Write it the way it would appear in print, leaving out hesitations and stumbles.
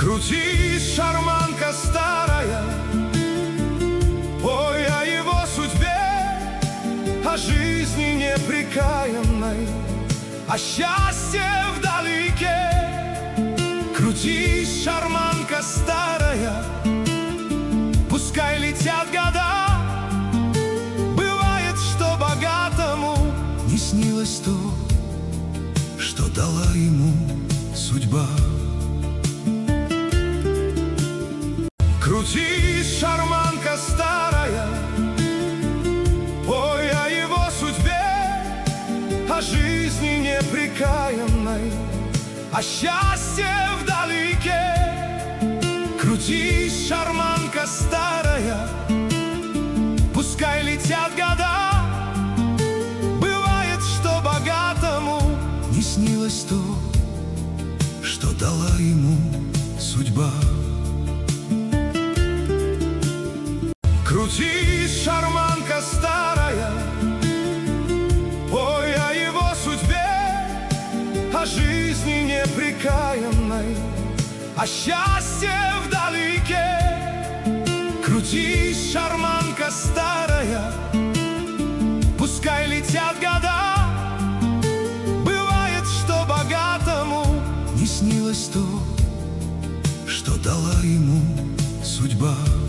Крутись, шарманка старая, ой, о его судьбе, о жизни непрекаянной, о счастье вдалеке. Крутись, шарманка старая, пускай летят года. Бывает, что богатому не снилось то, что дала ему судьба. Крутись, шарманка старая, ой, о его судьбе, о жизни непрекаянной, о счастье вдалеке. Крутись, шарманка старая, пускай летят года. Бывает, что богатому не снилось то, что дала ему судьба. Крутись, шарманка старая, ой, о его судьбе, о жизни непрекаянной, о счастье вдалеке. Крутись, шарманка старая, пускай летят года. Бывает, что богатому не снилось то, что дала ему судьба.